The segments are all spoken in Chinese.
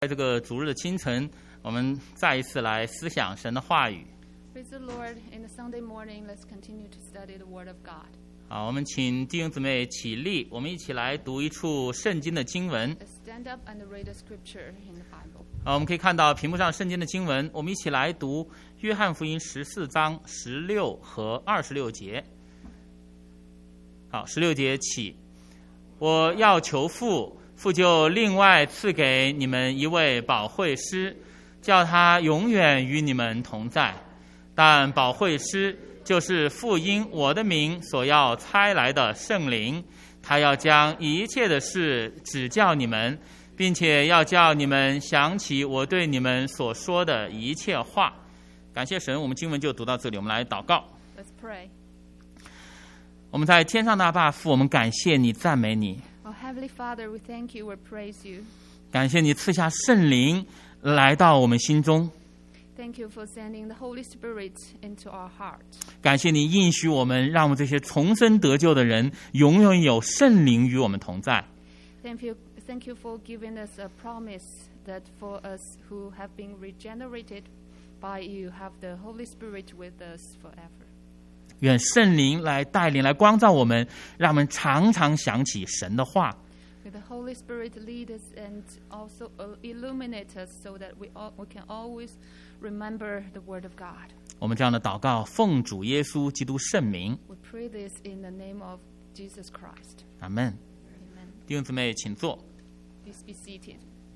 在这个主日的清晨，我们再一次来思想神的话语。 Praise the Lord. In the Sunday morning, let's continue to study the Word of God. 好，我们请弟兄姊妹起立，我们一起来读一处圣经的经文。 Let's stand up and read a scripture in the Bible. 好，我们可以看到屏幕上圣经的经文，我们一起来读约翰福音14章16和26节。好，16节起，我要求父，父就另外赐给你们一位保惠师，叫他永远与你们同在。但保惠师就是父因我的名所要差来的圣灵，他要将一切的事指教你们，并且要叫你们想起我对你们所说的一切话。感谢神，我们经文就读到这里，我们来祷告。 Let's pray. 我们在天上的阿爸父，我们感谢你，赞美你， Oh, Heavenly Father, we thank you, we praise you. 感谢你赐下圣灵来到我们心中， Thank you for sending the Holy Spirit into our heart. 感谢你应许我们，让我们这些重生得救的人永远有圣灵与我们同在。 Thank you for giving us a promise that for us who have been regenerated by you, have the Holy Spirit with us forever. 愿圣灵来带领，来光照我们，让我们常常想起神的话。 May the Holy Spirit lead us and also illuminate us so that we can always remember the Word of God. 我们这样的祷告，奉主耶稣基督圣名， We pray this in the name of Jesus Christ. 阿门。 Amen. 弟兄姊妹，请坐。 Please be seated.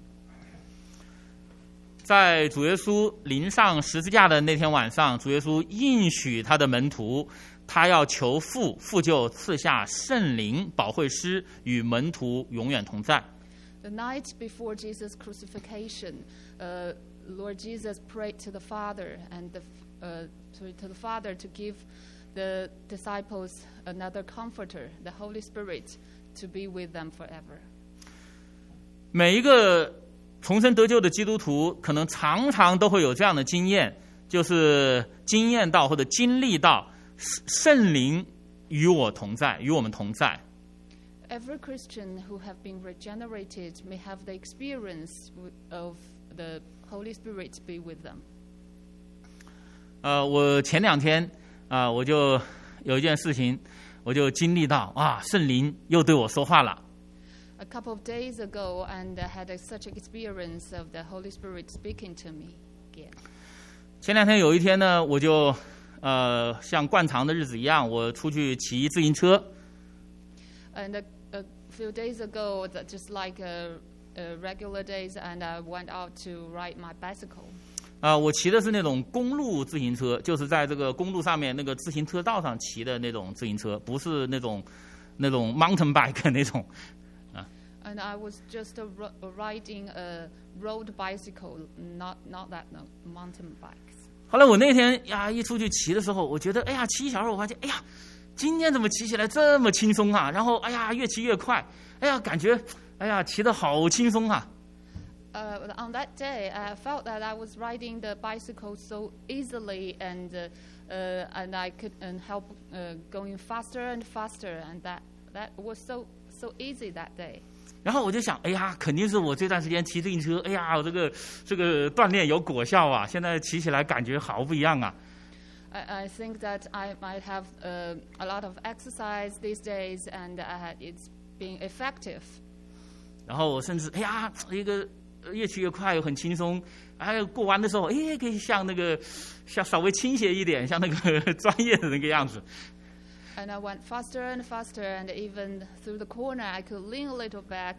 在主耶稣临上十字架的那天晚上，主耶稣应许他的门徒，他要求父，父就赐下圣灵保惠师，与门徒永远同在。 The night before Jesus' crucifixion, Lord Jesus prayed to the Father to the Father to give the disciples another comforter, the Holy Spirit, to be with them forever. 每一个重生得救的基督徒，可能常常都会有这样的经验，就是经验到或者经历到圣灵与我同在，与我们同在。 Every Christian who have been regenerated may have the experience of the Holy Spirit be with them. 我前2天我就有一件事情，我就经历到圣灵又对我说话了。 A couple of days ago, and I had such an experience of the Holy Spirit speaking to me again. 前2天有一天呢，我就像惯常的日子一样，我出去骑自行车。 And a few days ago, just like regular days, and I went out to ride my bicycle. 我骑的是那种公路自行车，就是在这个公路上面那个自行车道上骑的那种自行车，不是那种 mountain bike 那种。 And I was just riding a road bicycle, not that mountain bikes. 后来我那天一出去骑的时候，我觉得骑1小时，我发现今天怎么骑起来这么轻松啊？然后越骑越快，感觉骑得好轻松啊。 On that day, I felt that I was riding the bicycle so easily, and I could help going faster and faster, and that was so easy that day. 然后我就想，肯定是我这段时间骑自行车，我这个锻炼有果效啊！现在骑起来感觉好不一样啊。 I think that I might have a lot of exercise these days, and it's being effective. 然后我甚至一个越骑越快，又很轻松。过弯的时候，可以像稍微倾斜一点，像那个专业的那个样子。 And I went faster and faster, and even through the corner, I could lean a little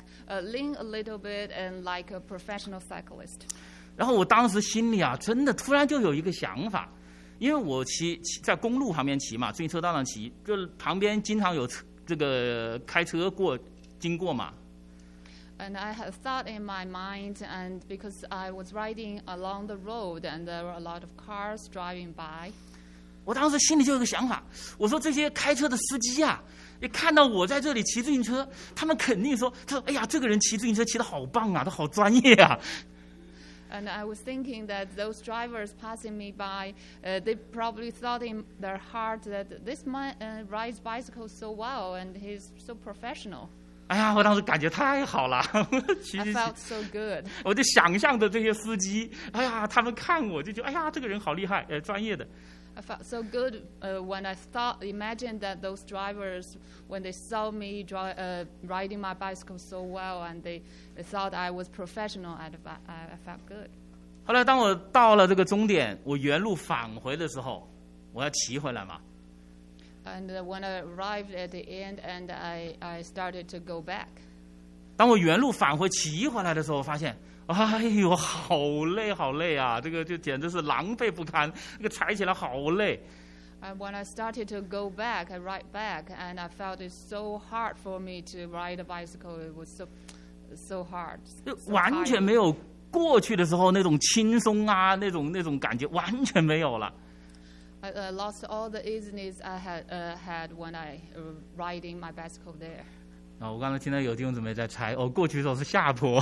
bit, and like a professional cyclist. 然后我当时心里真的突然就有一个想法，因为我骑在公路旁边骑嘛，自行车道上骑，就旁边经常有这个开车经过嘛。 And I had thought in my mind, and because I was riding along the road, and there were a lot of cars driving by. 我当时心里就有个想法，我说这些开车的司机一看到我在这里骑自行车，他们肯定说，这个人骑自行车骑得好棒啊，他好专业啊。 And I was thinking that those drivers passing me by, they probably thought in their heart that this man rides bicycles so well, and he's so professional. 哎呀，我当时感觉太好了，其 I 实 felt so good. 我就想象着这些司机，哎呀，他们看我就觉得，哎呀，这个人好厉害，专业的。 I felt so good when I imagined that those drivers, when they saw me riding my bicycle so well, and they thought I was professional. I felt good. 后来当我到了这个终点，我原路返回的时候，我要骑回来嘛。 And when I arrived at the end, and I started to go back. 当我原路返回骑回来的时候，我发现，哎呦，好累好累啊！这个就简直是狼狈不堪，这个踩起来好累。 And when I started to go back, I ride back, and I felt it so hard for me to ride a bicycle. It was so hard. 完全没有过去的时候那种轻松啊，那种感觉完全没有了。 I lost all the easiness I had when I riding my bicycle there. 我刚才听到有弟兄姊妹在猜，过去的时候是下坡。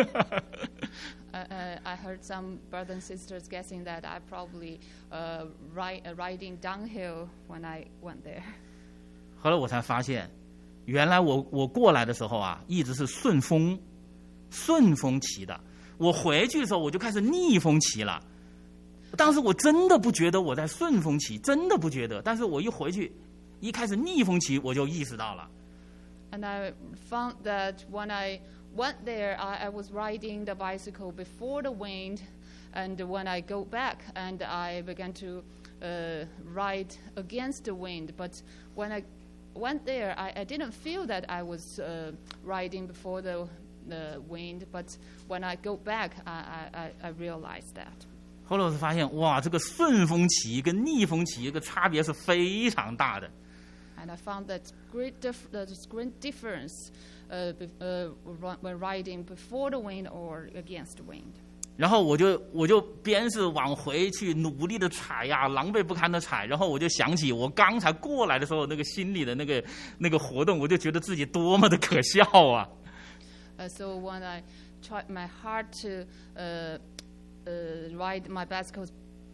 I heard some brothers and sisters guessing that I probably riding downhill when I went there. 后来我才发现，原来我过来的时候啊，一直是顺风骑的。我回去的时候，我就开始逆风骑了。当时我真的不觉得我在顺风骑，真的不觉得。但是我一回去，一开始逆风骑，我就意识到了。 And I found that when I went there, I was riding the bicycle before the wind, and when I go back, and I began to ride against the wind. But when I went there, I didn't feel that I was riding before the wind. But when I go back, I realized that. 后来我才发现，哇，这个顺风骑跟逆风骑这个差别是非常大的。 And I found that great difference when riding before the wind or against the wind. 然后我就边是往回去努力的踩呀，狼狈不堪的踩，然后我就想起我刚才过来的时候那个心里的那个活动，我就觉得自己多么的可笑啊。 So when I tried my hard to ride my bicycle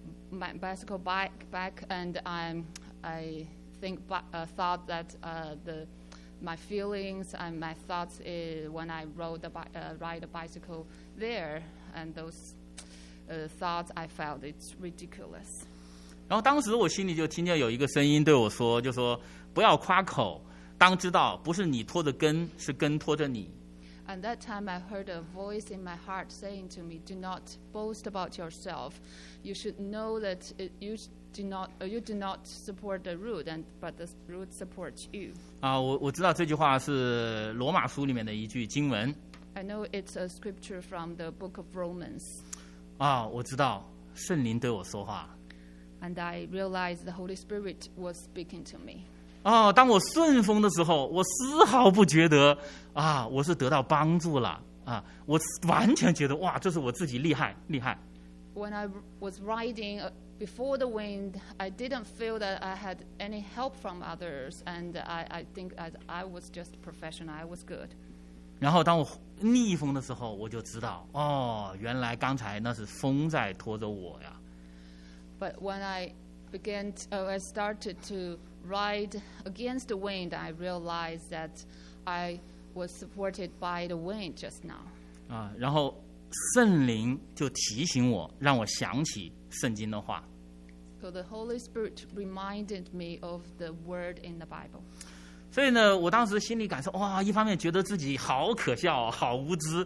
back, and I thought that my feelings and my thoughts when I ride a bicycle there, and those thoughts I felt it's ridiculous. 然后当时我心里就听见有一个声音对我说，就说不要夸口，当知道不是你拖着根，是根拖着你。 And that time I heard a voice in my heart saying to me, "Do not boast about yourself. You should know that you do not support the root, but the root supports you." 我知道这句话是罗马书里面的一句经文。 I know it's a scripture from the book of Romans. 我知道圣灵对我说话。 And I realized the Holy Spirit was speaking to me. 当我顺风的时候，我丝毫不觉得我是得到帮助了我完全觉得哇，这是我自己厉害。 When I was riding before the wind, I didn't feel that I had any help from others, and I think I was just professional. I was good. 然后当我逆风的时候，我就知道原来刚才那是风在拖着我呀。 But when I started to ride against the wind, I realized that I was supported by the wind just now. 然后圣灵就提醒我，让我想起圣经的话。 So the Holy Spirit reminded me of the word in the Bible. 所以呢，我当时心里感受一方面觉得自己好可笑，好无知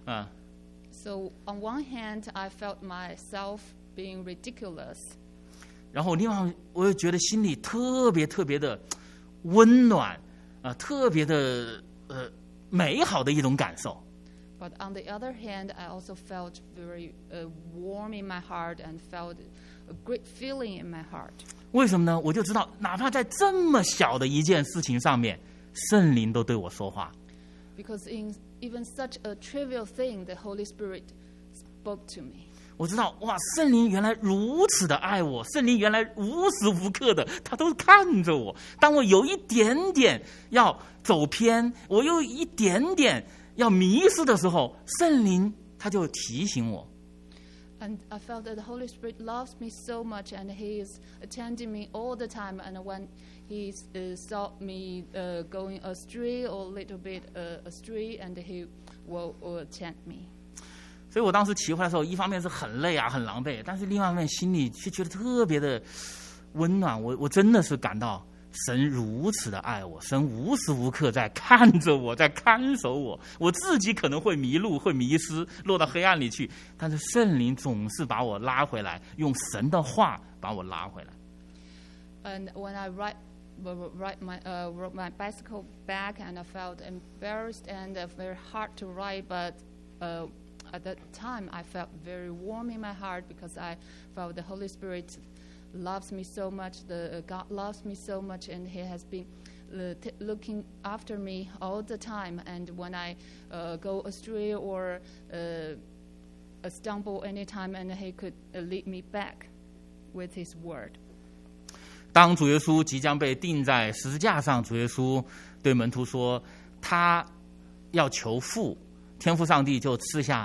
So on one hand, I felt myself being ridiculous. 然后另外我又觉得心里特别的温暖特别的美好的一种感受。 But on the other hand, I also felt very warm in my heart and felt a great feeling in my heart. 为什么呢？我就知道，哪怕在这么小的一件事情上面，圣灵都对我说话。 Because in even such a trivial thing, the Holy Spirit spoke to me. 我知道，圣灵原来如此的爱我，圣灵原来无时无刻的他都看着我。当我有一点点要走偏，我有一点点要迷失的时候，圣灵他就提醒我。 And I felt that the Holy Spirit loves me so much, and He is attending me all the time. And when he saw me going astray or a little bit astray, and he will tempt me. 所以我当时骑回来的时候，一方面是很累啊，很狼狈，但是另外一方面心里却觉得特别的温暖。我真的是感到神如此的爱我，神无时无刻在看着我，在看守我。我自己可能会迷路，会迷失，落到黑暗里去，但是圣灵总是把我拉回来，用神的话把我拉回来。 And when I rode my bicycle back, and I felt embarrassed and very hard to ride, but at that time I felt very warm in my heart because I felt the Holy Spirit loves me so much, God loves me so much, and He has been looking after me all the time. And when I go astray or stumble anytime, and He could lead me back with His word. 当主耶稣即将被钉在十字架上，主耶稣对门徒说，他要求父，天父上帝就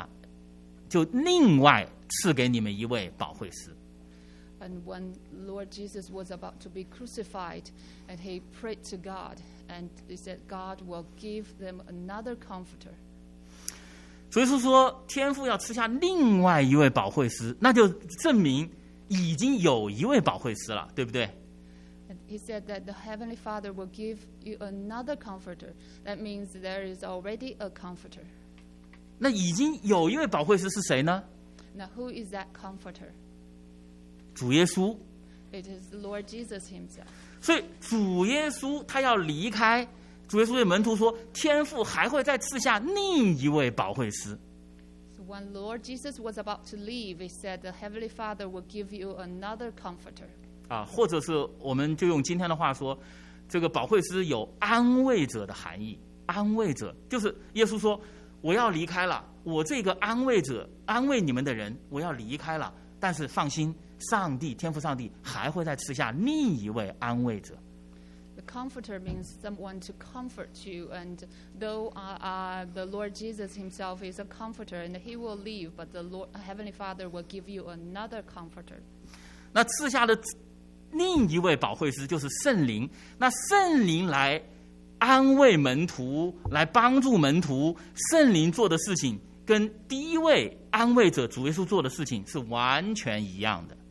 另外赐给你们一位保惠师。 And when Lord Jesus was about to be crucified, and he prayed to God, and he said, God will give them another comforter. 主耶稣说，天父要赐下另外一位保惠师，那就证明已经有一位保惠师了，对不对？ And he said that the Heavenly Father will give you another comforter. That means there is already a comforter. 那已经有一位保惠师是谁呢？ Now, who is that comforter? 主耶稣。 It is Lord Jesus himself. 所以主耶稣他要离开，主耶稣对门徒说，天父还会再赐下另一位保惠师。 So when Lord Jesus was about to leave, he said the Heavenly Father will give you another comforter. 或者是我们就用今天的话说，这个保惠师有安慰者的含义。安慰者就是耶稣说，我要离开了，我这个安慰者，安慰你们的人，我要离开了，但是放心，上帝天父上帝还会再赐下另一位安慰者。 The comforter means someone to comfort you, and though the Lord Jesus himself is a comforter, and he will leave, but the Heavenly Father will give you another comforter. 那赐下的另一位保惠师就是圣灵，那圣灵来安慰门徒，来帮助门徒。圣灵做的事情跟第一位安慰者主耶稣做的事情是完全一样的。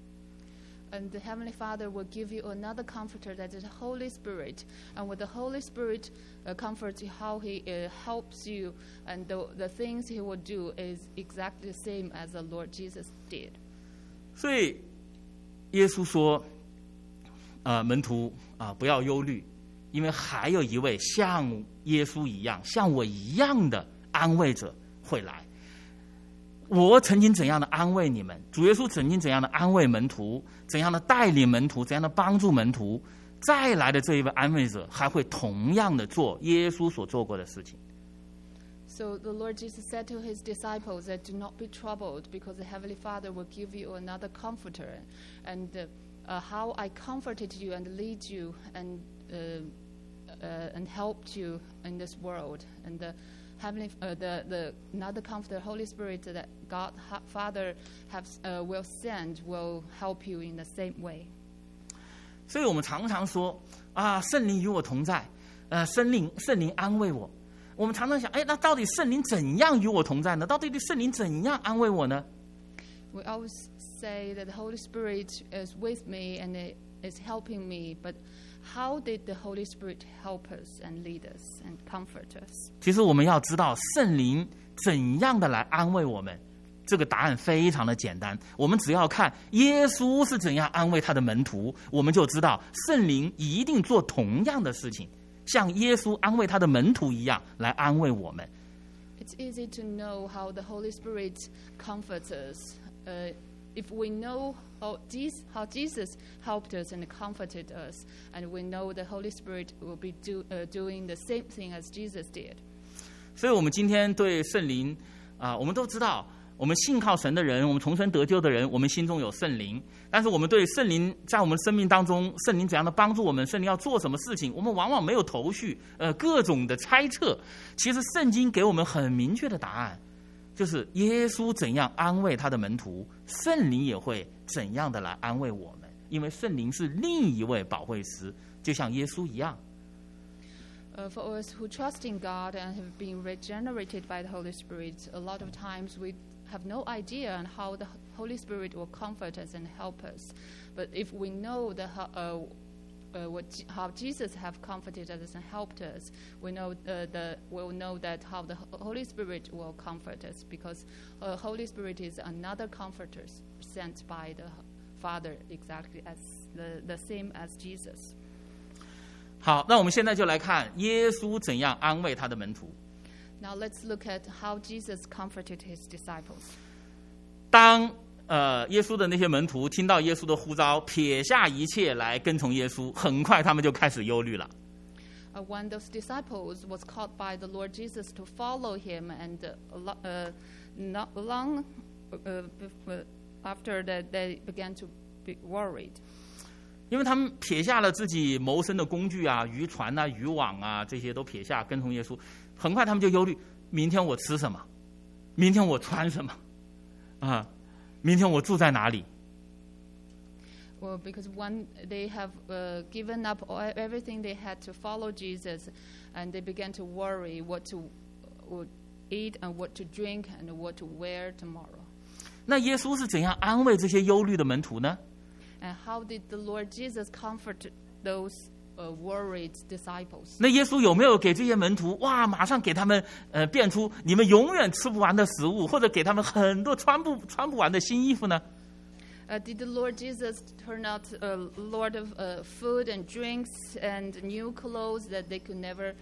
And the Heavenly Father will give you another comforter, that is the Holy Spirit. And with the Holy Spirit comforts you, how He helps you, and the things He will do is exactly the same as the Lord Jesus did. 所以耶稣说，门徒不要忧虑，因为还有一位像耶稣一样、像我一样的安慰者会来。我曾经怎样的安慰你们，主耶稣曾经怎样的安慰门徒，怎样的带领门徒，怎样的帮助门徒，再来的这一位安慰者还会同样的做耶稣所做过的事情。 So the Lord Jesus said to his disciples that do not be troubled, because the Heavenly Father will give you another comforter. And how I comforted you and lead you and helped you in this world, and the another comforter, Holy Spirit, that God Father will send, will help you in the same way. 所以我们常常说圣灵与我同在，圣灵安慰我。我们常常想，那到底圣灵怎样与我同在呢？到底圣灵怎样安慰我呢？ We always say that the Holy Spirit is with me and is helping me, but how did the Holy Spirit help us and lead us and comfort us? 其实我们要知道圣灵怎样的来安慰我们，这个答案非常的简单。我们只要看耶稣是怎样安慰他的门徒，我们就知道圣灵一定做同样的事情，像耶稣安慰他的门徒一样来安慰我们。 It's easy to know how the Holy Spirit comforts us. If we know how Jesus helped us and comforted us, and we know the Holy Spirit will be doing the same thing as Jesus did. 所以我们今天对圣灵我们都知道，我们信靠神的人，我们重生得救的人，我们心中有圣灵。但是我们对圣灵在我们生命当中，圣灵怎样的帮助我们，圣灵要做什么事情，我们往往没有头绪，各种的猜测。其实圣经给我们很明确的答案，就是耶稣怎样安慰他的门徒，圣灵也会怎样的来安慰我们。因为圣灵是另一位保惠师， 就像耶稣一样。 For us who trust in God and have been regenerated by the Holy Spirit, a lot of times we have no idea on how the Holy Spirit will comfort us and help us. But if we know how Jesus have comforted us and helped us, we'll know that how the Holy Spirit will comfort us, because Holy Spirit is another comforter sent by the Father, exactly as the same as Jesus. 好，那我们现在就来看耶稣怎样安慰他的门徒。 Now let's look at how Jesus comforted his disciples. 当耶稣的那些门徒听到耶稣的呼召，撇下一切来跟从耶稣，很快他们就开始忧虑了。 When those disciples was called by the Lord Jesus to follow him, and not long after that, they began to be worried. 因为他们撇下了自己谋生的工具啊，渔船啊、渔网啊，这些都撇下跟从耶稣，很快他们就忧虑：明天我吃什么？明天我穿什么？啊，明天我住在哪里？ Well, because when they have given up everything they had to follow Jesus, and they began to worry what to eat and what to drink and what to wear tomorrow. 那耶稣是怎样安慰这些忧虑的门徒呢？ And how did the Lord Jesus comfort those worried disciples? 那耶稣有没有给这些门徒马上给他们变出你们永远吃不完的食物，或者给他们很多穿不完的新衣服呢？ Did the Lord Jesus turn out a Lord of food and drinks and new clothes that they could never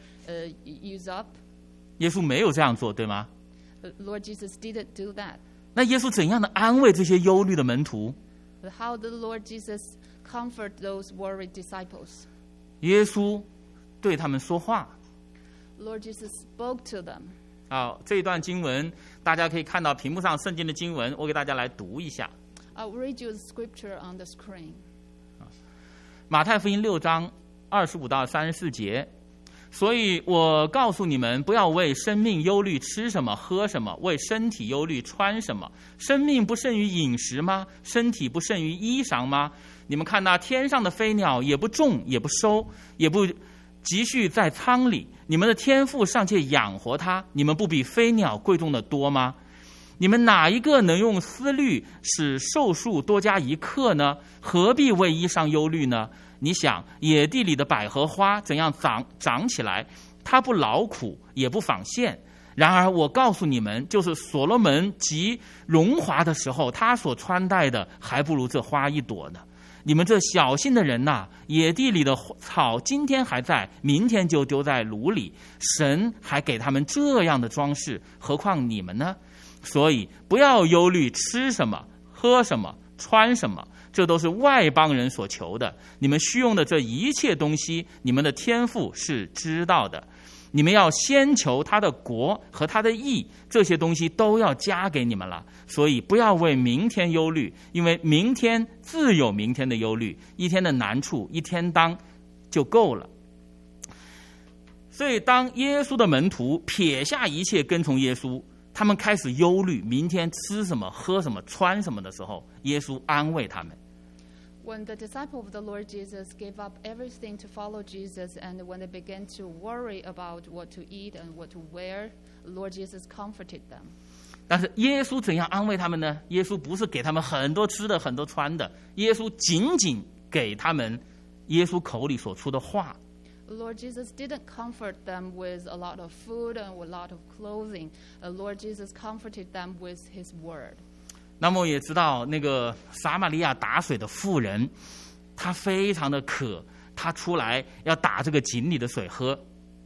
use up? 耶稣没有这样做，对吗？ Lord Jesus didn't do that. 那耶稣怎样的安慰这些忧虑的门徒？ How did the Lord Jesus comfort those worried disciples? 耶稣对他们说话。 Lord Jesus spoke to them. 好，这一段经文大家可以看到屏幕上圣经的经文，我给大家来读一下。 I'll read you the scripture on the screen. 马太福音6章25到34节。所以我告诉你们，不要为生命忧虑吃什么喝什么，为身体忧虑穿什么。生命不胜于饮食吗？身体不胜于衣裳吗？你们看那天上的飞鸟，也不种也不收，也不积蓄在仓里，你们的天父尚且养活它，你们不比飞鸟贵重的多吗？你们哪一个能用思虑使寿数多加1刻呢？何必为衣裳忧虑呢？你想野地里的百合花怎样长起来，它不劳苦也不纺线。然而我告诉你们，就是所罗门极荣华的时候，他所穿戴的还不如这花一朵呢。你们这小心的人呐，野地里的草今天还在，明天就丢在炉里，神还给他们这样的装饰，何况你们呢？所以不要忧虑吃什么喝什么穿什么，这都是外邦人所求的。你们需用的这一切东西，你们的天父是知道的。你们要先求他的国和他的义，这些东西都要加给你们了。所以不要为明天忧虑，因为明天自有明天的忧虑，一天的难处一天当就够了。所以当耶稣的门徒撇下一切跟从耶稣，他们开始忧虑明天吃什么喝什么穿什么的时候，耶稣安慰他们。 When the disciples of the Lord Jesus gave up everything to follow Jesus, and when they began to worry about what to eat and what to wear, the Lord Jesus comforted them. 但是耶稣怎样安慰他们呢？耶稣不是给他们很多吃的很多穿的，耶稣仅仅给他们耶稣口里所出的话。 Lord Jesus didn't comfort them with a lot of food and a lot of clothing. Lord Jesus comforted them with his word. 那么也知道那个撒玛利亚打水的妇人，她非常的渴，她出来要打这个井里的水喝。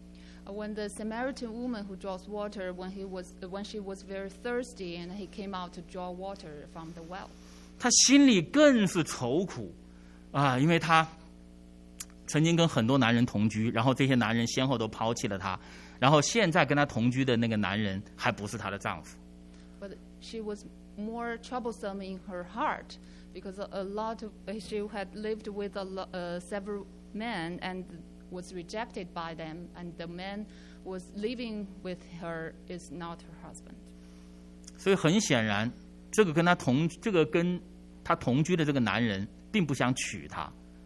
When the Samaritan woman who draws water, when she was very thirsty, and he came out to draw water from the well. 她心里更是愁苦啊，因为她曾经跟很多男人同居，然后这些男人先后都抛弃了她，然后现在跟她同居的那个男人还不是她的丈夫。 But she was more troublesome in her heart because she had lived with several men and was rejected by them, and the man was living with her is not her husband. 所以很显然，这个跟她同居的这个男人并不想娶她。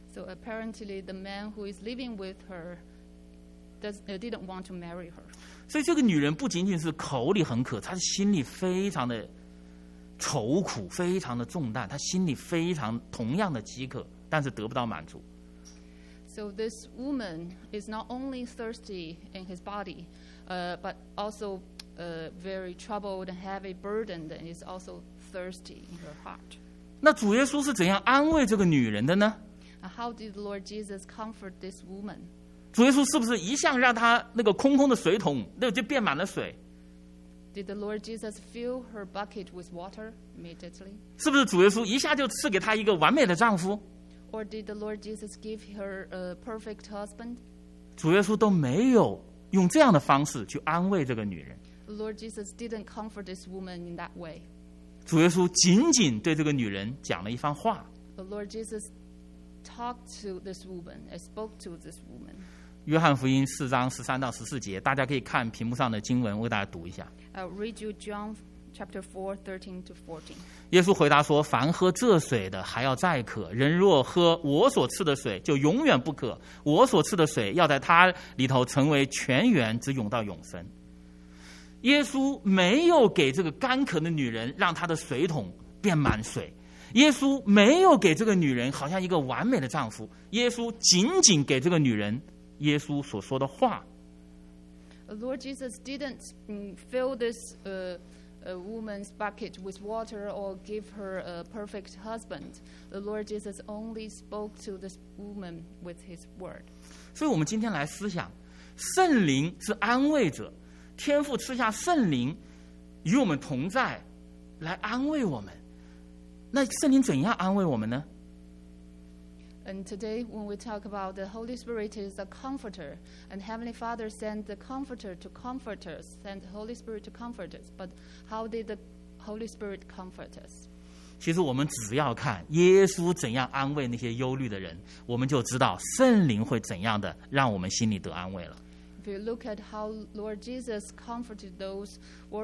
So apparently, the man who is living with her didn't want to marry her. 所以这个女人不仅仅是口里很渴，她的心里非常的愁苦，非常的重担，她心里非常同样的饥渴，但是得不到满足。 So this woman is not only thirsty in his body, but also very troubled and heavy burdened, and is also thirsty in her heart. 那主耶稣是怎样安慰这个女人的呢？ How did Lord Jesus comfort this woman? 主耶稣是不是一向让她那个空空的水桶那就变满了水？ Did the Lord Jesus fill her bucket with water immediately? 是不是主耶稣一下就赐给她一个完美的丈夫？ Or did the Lord Jesus give her a perfect husband? 主耶稣都没有用这样的方式去安慰这个女人。 The Lord Jesus didn't comfort this woman in that way. 主耶稣仅仅对这个女人讲了一番话。 The Lord Jesus talked to this woman and spoke to this woman. 约翰福音4章13到14节，大家可以看屏幕上的经文，我给大家读一下。 I'll read you John chapter 4, 13 to 14. 耶稣回答说：“凡喝这水的，还要再渴；人若喝我所赐的水，就永远不渴。我所赐的水，要在他里头成为泉源，直涌到永生。”耶稣没有给这个干渴的女人让她的水桶变满水，耶稣没有给这个女人好像一个完美的丈夫，耶稣仅仅给这个女人耶稣所说的话。 Lord Jesus didn't fill this woman's bucket with water or give her a perfect husband. The Lord Jesus only spoke to this woman with his word. 所以我们今天来思想，圣灵是安慰者，天父赐下圣灵与我们同在，来安慰我们。那圣灵怎样安慰我们呢？ And today, when we talk about the Holy Spirit is a comforter, and Heavenly Father sent the comforter to comfort us, sent the Holy Spirit to comfort us. But how did the Holy Spirit comfort us? 其实我们只要看耶稣怎样安慰那些忧虑的人，我们就知道圣灵会怎样的让我们心里得安慰了。 If you look at how Lord Jesus comforted those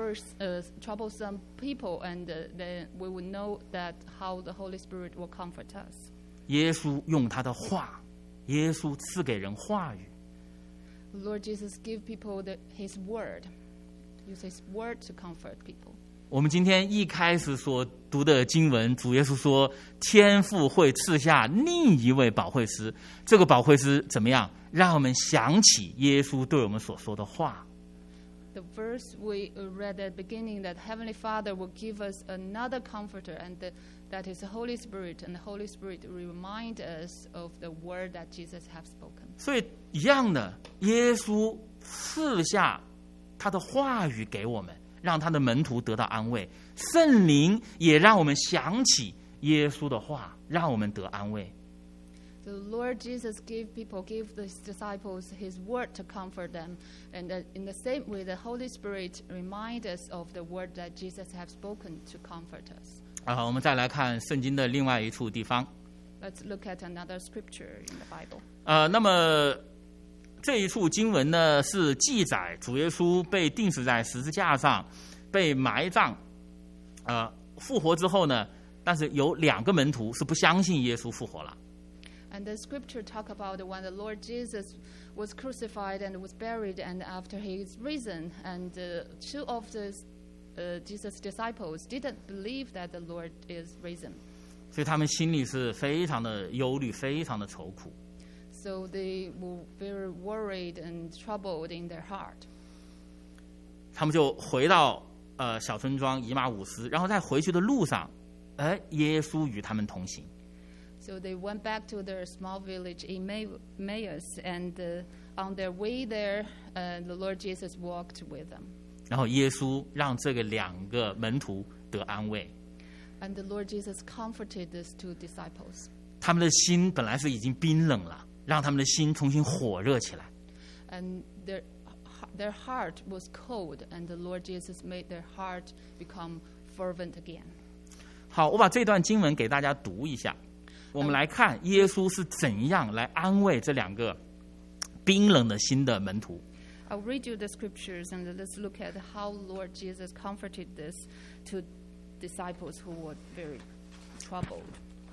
troublesome people, and then we will know that how the Holy Spirit will comfort us. 耶稣用他的话，耶稣赐给人话语。 Lord Jesus give people His word, use His word to comfort people. 我们今天一开始所读的经文，主耶稣说，天父会赐下另一位保惠师。这个保惠师怎么样？让我们想起耶稣对我们所说的话。 The verse we read at the beginning, that Heavenly Father will give us another comforter, and that is the Holy Spirit, and the Holy Spirit will remind us of the word that Jesus has spoken. 所以一样的，耶稣赐下他的话语给我们，让他的门徒得到安慰。圣灵也让我们想起耶稣的话，让我们得安慰。 The Lord Jesus gave His disciples His word to comfort them, and in the same way, the Holy Spirit reminds us of the word that Jesus has spoken to comfort us. 我们再来看圣经的另外一处地方。 Let's look at another scripture in the Bible. 那么这一处经文呢，是记载主耶稣被钉死在十字架上，被埋葬，复活之后呢，但是有2个门徒是不相信耶稣复活了。 And the scripture talk about when the Lord Jesus was crucified and was buried, and after he is risen, and 2 of the Jesus' disciples didn't believe that the Lord is risen. 所以他们心里是非常的忧虑，非常的愁苦。 So they were very worried and troubled in their heart. 他们就回到小村庄以马忤斯，然后在回去的路上，耶稣与他们同行。 So they went back to their small village Emmaus, and on their way there, the Lord Jesus walked with them. 然后耶稣让这个2个门徒得安慰。 And the Lord Jesus comforted these 2 disciples. 他们的心本来是已经冰冷了，让他们的心重新火热起来。 And their heart was cold, and the Lord Jesus made their heart become fervent again. 好，我把这段经文给大家读一下。我们来看耶稣是怎样来安慰这2个冰冷的心的门徒。 I'll read you the scriptures, and let's look at how Lord Jesus comforted these 2 disciples who were very troubled.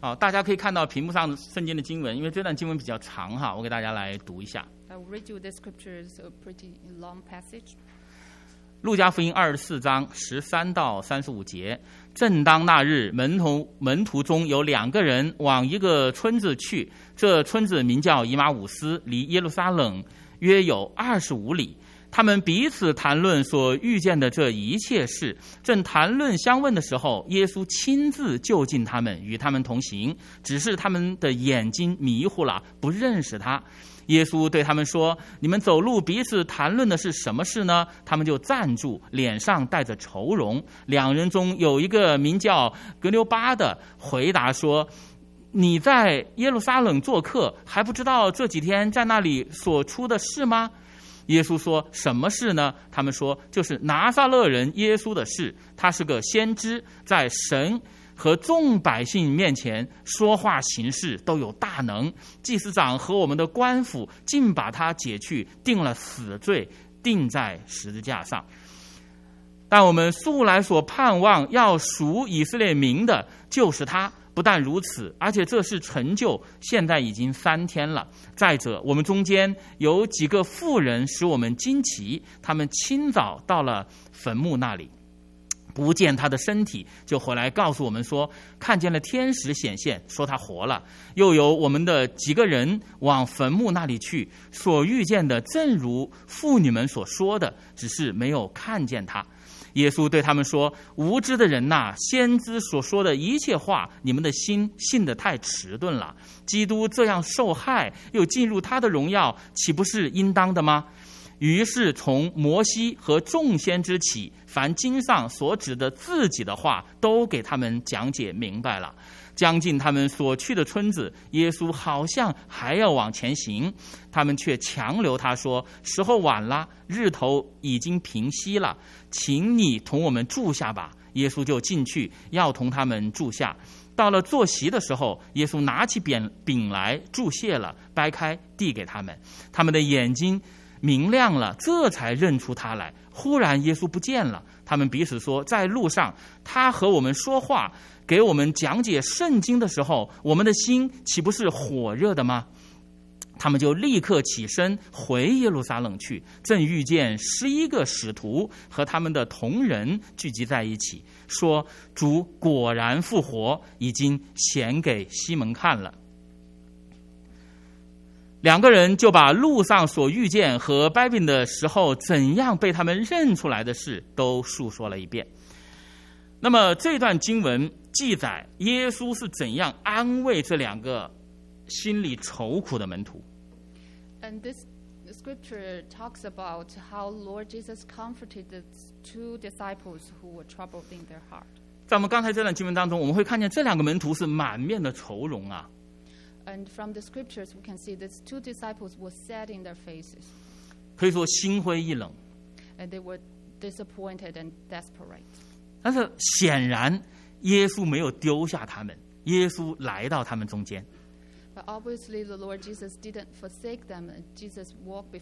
好，大家可以看到屏幕上圣经的经文，因为这段经文比较长哈，我给大家来读一下。 I will read you the scriptures, a pretty long passage. 路加福音24章13到35节，正当那日，门徒中有2个人往一个村子去，这村子名叫以马忤斯，离耶路撒冷约有25里。他们彼此谈论所遇见的这一切事，正谈论相问的时候，耶稣亲自就近他们，与他们同行，只是他们的眼睛迷糊了，不认识他。耶稣对他们说：你们走路彼此谈论的是什么事呢？他们就站住，脸上带着愁容。2人中有一个名叫格留巴的回答说：你在耶路撒冷做客，还不知道这几天在那里所出的事吗？耶稣说：什么事呢？他们说：就是拿撒勒人耶稣的事。他是个先知，在神和众百姓面前说话行事都有大能。祭司长和我们的官府竟把他解去，定了死罪，钉在十字架上。但我们素来所盼望要赎以色列民的，就是他。不但如此，而且这是成就，现在已经3天了。再者，我们中间有几个妇人使我们惊奇，他们清早到了坟墓那里，不见他的身体，就回来告诉我们说，看见了天使显现，说他活了。又有我们的几个人往坟墓那里去，所遇见的正如妇女们所说的，只是没有看见他。耶稣对他们说：无知的人呐，先知所说的一切话，你们的心信得太迟钝了。基督这样受害，又进入他的荣耀，岂不是应当的吗？于是从摩西和众先知起，凡经上所指的自己的话，都给他们讲解明白了。将近他们所去的村子，耶稣好像还要往前行，他们却强留他说：时候晚了，日头已经平息了，请你同我们住下吧。耶稣就进去，要同他们住下。到了坐席的时候，耶稣拿起饼来祝谢了，掰开递给他们，他们的眼睛明亮了，这才认出他来。忽然耶稣不见了，他们彼此说：在路上他和我们说话，给我们讲解圣经的时候，我们的心岂不是火热的吗？他们就立刻起身回耶路撒冷去，正遇见11个使徒和他们的同人聚集在一起，说：主果然复活，已经显给西门看了。2个人就把路上所遇见和掰饼的时候怎样被他们认出来的事都述说了一遍。那么这段经文记载耶稣是怎样安慰这2个心里愁苦的门徒。 And this scripture talks about how Lord Jesus comforted the 2 disciples who were troubled in their heart. 在我们刚才这段经文当中，我们会看见这2个门徒是满面的愁容啊。 And from the scriptures, we can see these 2 disciples were sad in their faces. 可以说心灰意冷。 And they were disappointed and desperate. 但是显然耶稣没有丢下他们，耶稣来到他们中间。 But obviously, the Lord Jesus didn't forsake them. Jesus walked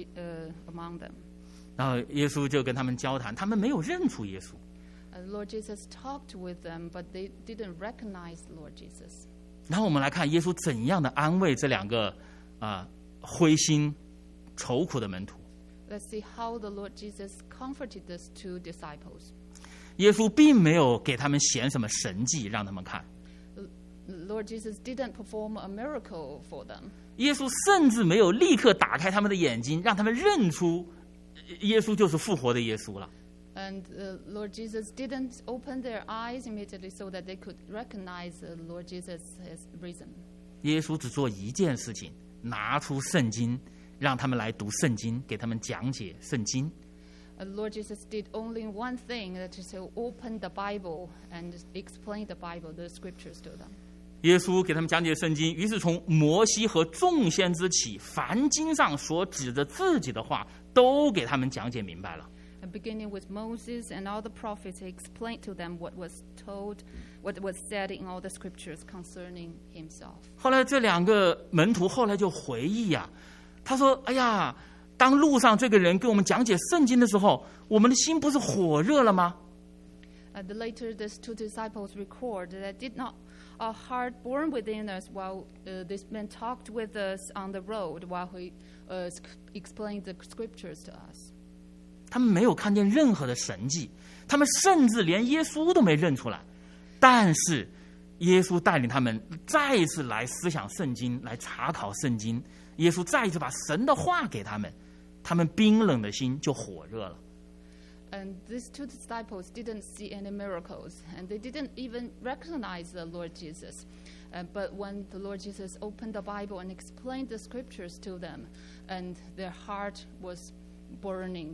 among them. 然后耶稣就跟他们交谈，他们没有认出耶稣。 Lord Jesus talked with them, but they didn't recognize Lord Jesus. 然后我们来看耶稣怎样的安慰这2个灰心愁苦的门徒。 Let's see how the Lord Jesus comforted these 2 disciples. 耶稣并没有给他们显什么神迹让他们看， Lord Jesus didn't perform a miracle for them. 耶稣甚至没有立刻打开他们的眼睛，让他们认出耶稣就是复活的耶稣了。 And Lord Jesus didn't open their eyes immediately so that they could recognize Lord Jesus has risen. 耶稣只做一件事情，拿出圣经，让他们来读圣经，给他们讲解圣经。 Lord Jesus did only one thing, that is to open the Bible and explain the Bible, the scriptures to them. 耶稣给他们讲解圣经，于是从摩西和众先知起，凡经上所指着自己的话，都给他们讲解明白了。 And beginning with Moses and all the prophets, he explained to them what was told, what was said in all the scriptures concerning himself. 后来这2个门徒后来就回忆啊，他说：哎呀，当路上这个人跟我们讲解圣经的时候，我们的心不是火热了吗？ And later, these two disciples record that did not our heart burn within us while this man talked with us on the road while he explained the scriptures to us. 他们没有看见任何的神迹，他们甚至连耶稣都没认出来。但是耶稣带领他们再一次来思想圣经，来查考圣经。耶稣再一次把神的话给他们，他们冰冷的心就火热了。 And these two disciples didn't see any miracles, and they didn't even recognize the Lord Jesus. But when the Lord Jesus opened the Bible and explained the scriptures to them, and their heart was burning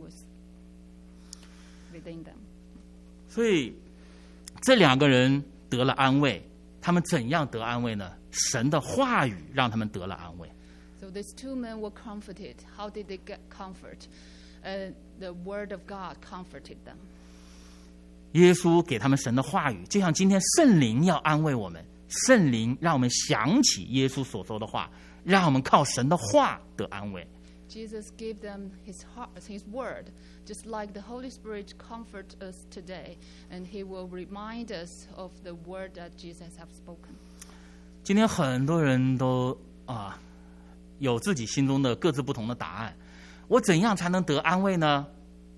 within them. 所以这两个人得了安慰，他们怎样得安慰呢？神的话语让他们得了安慰。 So these two men were comforted. How did they get comfort? The word of God comforted them. 耶稣给他们神的话语，就像今天圣灵要安慰我们，圣灵让我们想起耶稣所说的话，让我们靠神的话得安慰。 Jesus gave them his word, just like the Holy Spirit comforts us today, and he will remind us of the word that Jesus has spoken. 今天很多人都有自己心中的各自不同的答案。我怎样才能得安慰呢？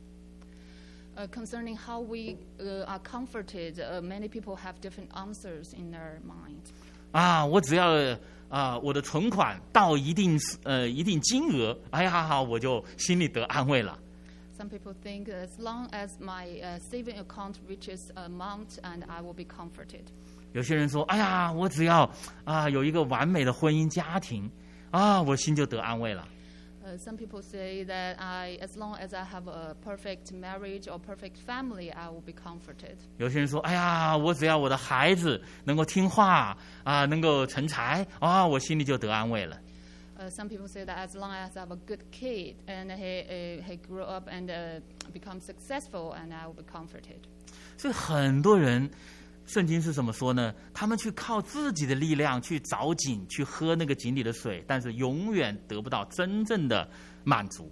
Concerning how we are comforted, many people have different answers in their mind. 我只要我的存款到一定金额，好，我就心里得安慰了。 Some people think as long as my saving account reaches an amount, and I will be comforted. 有些人说，我只要有一个完美的婚姻家庭，我心就得安慰了。 Some people say that as long as I have a perfect marriage or perfect family, I will be comforted. 有些人说，我只要我的孩子能够听话能够成才我心里就得安慰了。 Some people say that as long as I have a good kid and he grew up and become successful, and I will be comforted. 所以很多人。圣经是怎么说呢？他们去靠自己的力量去找井，去喝那个井里的水，但是永远得不到真正的满足。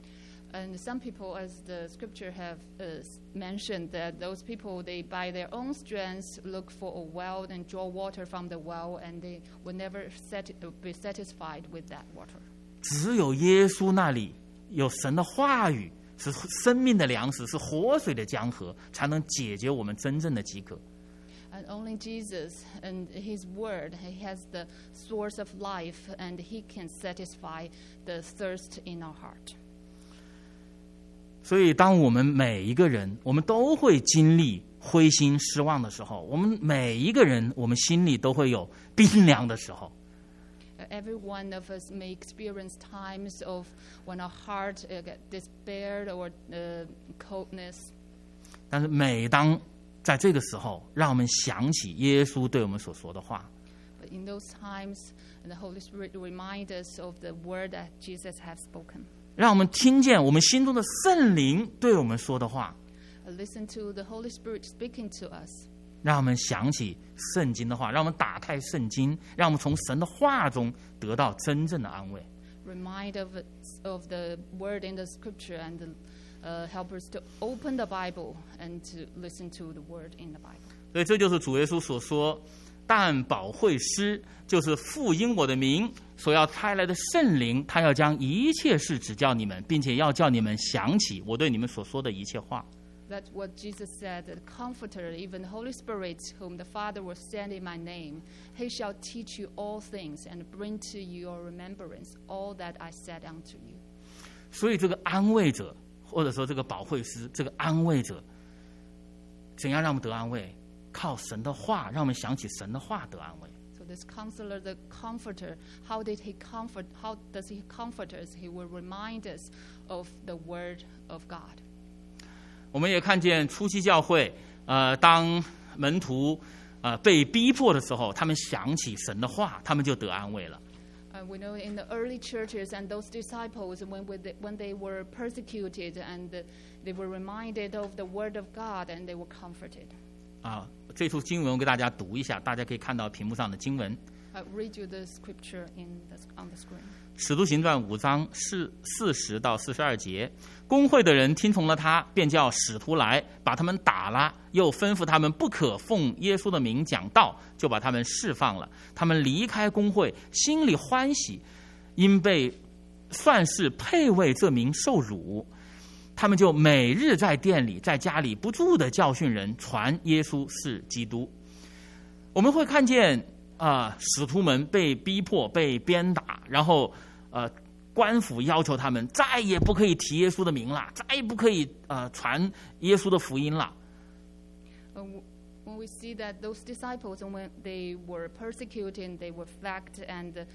And some people, as the scripture have mentioned, that those people, they by their own strength look for a well and draw water from the well, and they will never be satisfied with that water. 只有耶稣那里有神的话语，是生命的粮食，是活水的江河，才能解决我们真正的饥渴。 And only Jesus and his word, he has the source of life, and he can satisfy the thirst in our heart. 所以当我们每一个人，我们都会经历灰心失望的时候，我们每一个人，我们心里都会有冰凉的时候。 Every one of us may experience times of when our heart get despaired or coldness. 但是每当在这个时候，让我们想起耶稣对我们所说的话。 But in those times, the Holy Spirit reminds us of the word that Jesus has spoken. 让我们听见我们心中的圣灵对我们说的话。 Listen to the Holy Spirit speaking to us. 让我们想起圣经的话，让我们打开圣经，让我们从神的话中得到真正的安慰。 Remind of the word in the scripture and help us to open the Bible and to listen to the word in the Bible. 所以这就是主耶稣所说，但保惠师就是父因我的名所要差来的圣灵，他要将一切事指教你们，并且要叫你们想起我对你们所说的一切话。 That's what Jesus said, the Comforter, even the Holy Spirit, whom the Father will send in my name, he shall teach you all things and bring to your remembrance all that I said unto you. 所以这个安慰者，或者说这个保惠师，这个安慰者，怎样让我们得安慰？靠神的话，让我们想起神的话得安慰。 So this counselor, the comforter, how does he comfort us? He will remind us of the word of God. 我们也看见初期教会，当门徒被逼迫的时候，他们想起神的话，他们就得安慰了。 We know in the early churches and those disciples, when they were persecuted and they were reminded of the word of God, and they were comforted. 这处经文我给大家读一下，大家可以看到屏幕上的经文。 I'll read you the scripture on the screen. 使徒行传5章40到42节，公会的人听从了他，便叫使徒来，把他们打了，又吩咐他们不可奉耶稣的名讲道，就把他们释放了。他们离开公会，心里欢喜，因被算是配为这名受辱。他们就每日在店里在家里不住地教训人，传耶稣是基督。我们会看见使徒们被逼迫被鞭打，然后官府要求他们再也不可以提耶稣的名了，再也不可以传耶稣的福音了。 When we see that those disciples, when they were persecuted, they were flogged, and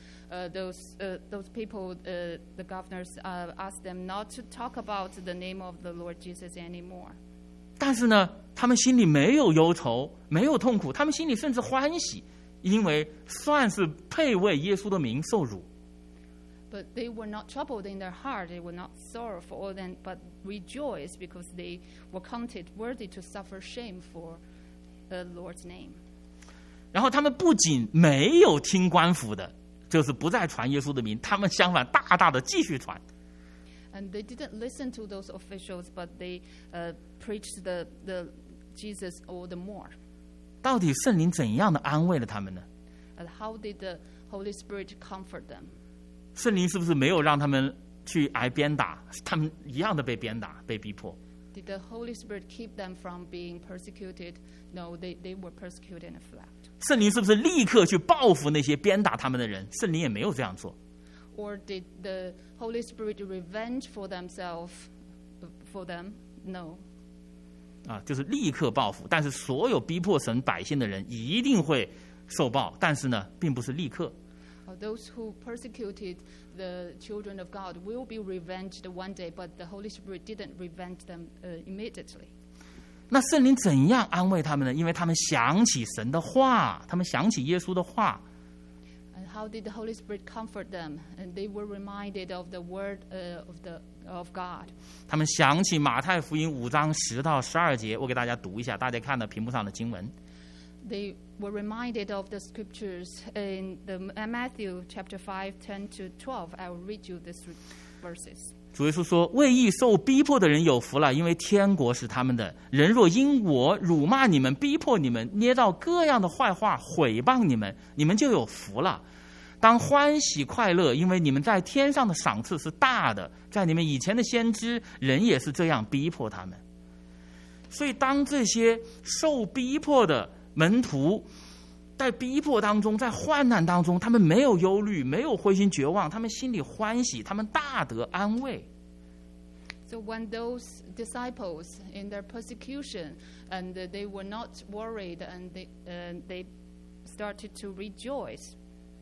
those people, the governors asked them not to talk about the name of the Lord Jesus anymore. 但是呢，他们心里没有忧愁，没有痛苦，他们心里甚至欢喜，因为算是配为耶稣的名受辱。 But they were not troubled in their heart, they were not sorrowful, but rejoiced because they were counted worthy to suffer shame for the Lord's name. 然后他们不仅没有听官府的，就是不再传耶稣的名，他们相反大大的继续传。 And they didn't listen to those officials, but they preached the Jesus all the more. 到底圣灵怎样的安慰了他们呢？ And how did the Holy Spirit comfort them? 圣灵是不是没有让他们去挨鞭打？他们一样的被鞭打，被逼迫。 Did the Holy Spirit keep them from being persecuted? No, they were persecuted and flogged. 圣灵是不是立刻去报复那些鞭打他们的人？圣灵也没有这样做。 Or did the Holy Spirit revenge for themselves for them? No. 就是立刻报复，但是所有逼迫神百姓的人一定会受报，但是呢，并不是立刻。 Those who persecuted the children of God will be revenged one day, but the Holy Spirit didn't revenge them immediately. 那圣灵怎样安慰他们呢？因为他们想起神的话，他们想起耶稣的话。 And how did the Holy Spirit comfort them? And they were reminded of the word of God. 他们想起马太福音5章10到12节，我给大家读一下，大家看到屏幕上的经文。 They were reminded of the scriptures in Matthew chapter 5, 10 to 12. I will read you these verses. 主耶稣说：“为义受逼迫的人有福了，因为天国是他们的。人若因我辱骂你们、逼迫你们、捏造各样的坏话毁谤你们，你们就有福了。当欢喜快乐，因为你们在天上的赏赐是大的。在你们以前的先知，人也是这样逼迫他们。所以，当这些受逼迫的门徒在逼迫当中，在患难当中，他们没有忧虑，没有灰心绝望，他们心里欢喜，他们大得安慰。” So when those disciples in their persecution, and they were not worried, and they started to rejoice.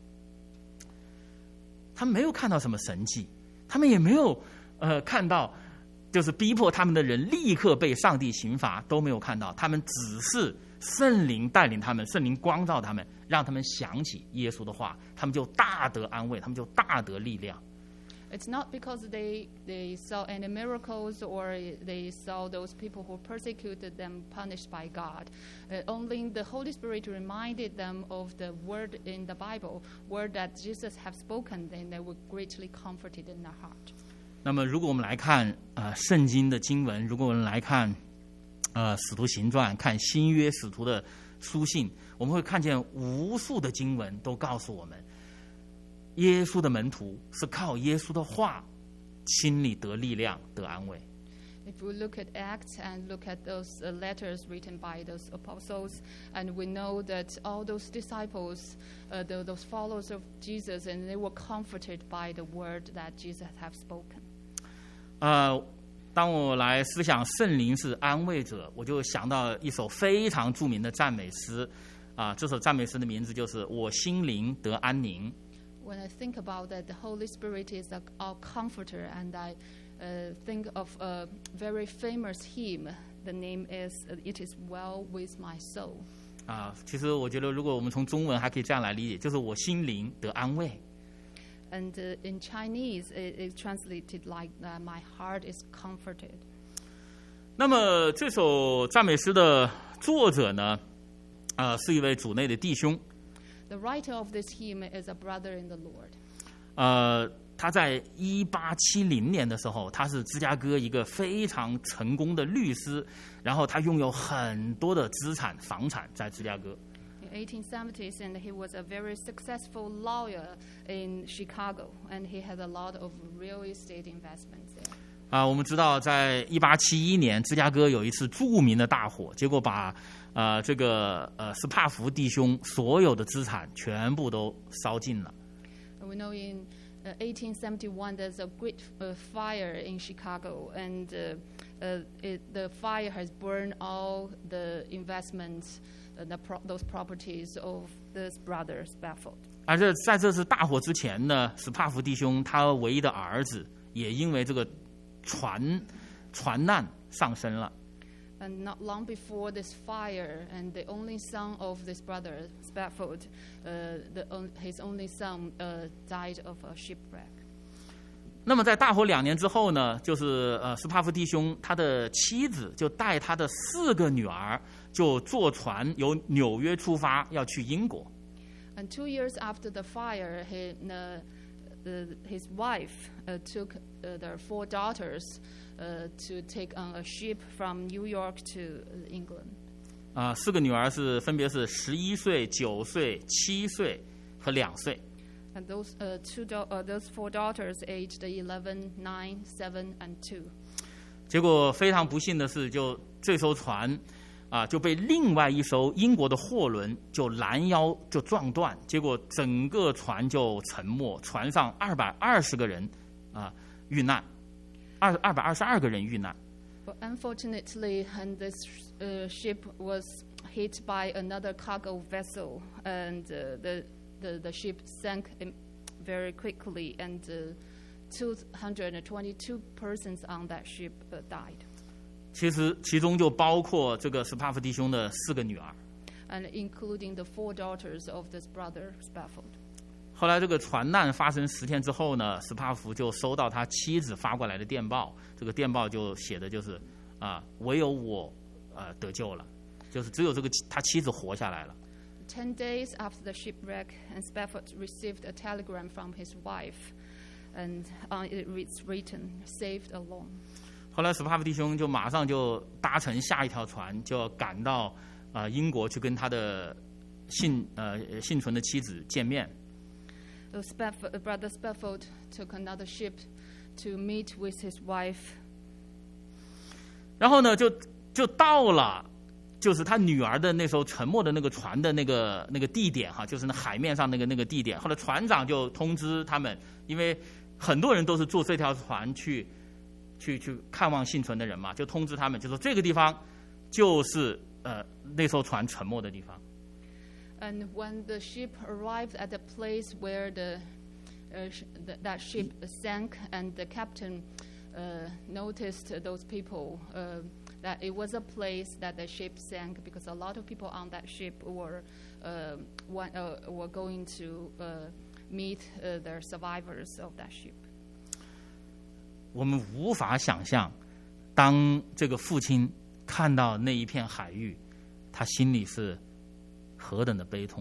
他们没有看到什么神迹，他们也没有看到就是逼迫他们的人立刻被上帝刑罚，都没有看到。他们只是圣灵带领他们，圣灵光照他们，让他们想起耶稣的话，他们就大得安慰，他们就大得力量。 It's not because they saw any miracles or they saw those people who persecuted them punished by God. Only the Holy Spirit reminded them of the word in the Bible, word that Jesus have spoken, and they were greatly comforted in their heart. 那么，如果我们来看圣经的经文，如果我们来看使徒行传，看新约使徒的书信，我们会看见无数的经文都告诉我们，耶稣的门徒是靠耶稣的话，心里得力量，得安慰。 If we look at Acts and look at those letters written by those apostles, and we know that all those disciples, those followers of Jesus, and they were comforted by the word that Jesus have spoken. 当我来思想圣灵是安慰者，我就想到一首非常著名的赞美诗，这首赞美诗的名字就是《我心灵得安宁》。 When I think about that, the Holy Spirit is our comforter, and I think of a very famous hymn. The name is "It Is Well with My Soul." 其实我觉得，如果我们从中文还可以这样来理解，就是我心灵得安慰。 And in Chinese, it's translated like "My heart is comforted." 那么这首赞美诗的作者呢，是一位主内的弟兄。 The writer of this hymn is a brother in the Lord. 他在1870年的时候，他是芝加哥一个非常成功的律师，然后他拥有很多的资产、房产在芝加哥。 In 1870s, and he was a very successful lawyer in Chicago, and he had a lot of real estate investments there. 我们知道，在1871年，芝加哥有一次著名的大火，结果把这个斯帕福弟兄所有的资产全部都烧尽了。 We know in 1871 there's a great fire in Chicago, and the fire has burned all the investments, those properties of this brother Spafford. 而在这次大火之前呢，斯帕福弟兄他唯一的儿子也因为这个船难丧生了。 And not long before this fire, and the only son of this brother, Spafford, his only son died of a shipwreck. 那么在大火2年之后呢，就是斯帕夫弟兄他的妻子就带他的4个女儿就坐船由纽约出发要去英国。 And 2 years after the fire, his wife took their 4 daughters to take on a ship from New York to England. 4个女儿分别是11岁、9岁、7岁和2岁。 And those 4 daughters aged 11, 9, 7, and 2. 结果非常不幸的是，就这艘船就被另外一艘英国的货轮就拦腰就撞断，结果整个船就沉没，船上220个人遇难，222个人遇难。 But unfortunately, and this ship was hit by another cargo vessel, and the ship sank very quickly, and 222 persons on that ship died. 其中就包括这个斯帕夫弟兄的4个女儿， and including the 4 daughters of this brother Spafford. 后来这个船难发生10天之后呢，斯帕夫就收到他妻子发过来的电报，这个电报就写的就是唯有我得救了，就是只有这个他妻子活下来了。 10 days after the shipwreck, and Spafford received a telegram from his wife, and it's written, "Saved alone." 后来斯帕夫弟兄就马上就搭乘下一条船，就要赶到英国去跟他的幸存的妻子见面。 Brother Spafford took another ship to meet with his wife. 然后呢，就到了，就是他女儿的那艘沉没的那个船的那个地点哈，就是那海面上那个地点。后来船长就通知他们，因为很多人都是坐这条船去看望幸存的人嘛，就通知他们，就说这个地方就是那艘船沉没的地方。 And when the ship arrived at the place where that ship sank, and the captain noticed those people, that it was a place that the ship sank, because a lot of people on that ship were going to meet their survivors of that ship. 我们无法想象，当这个父亲看到那一片海域，他心里是何等的悲痛。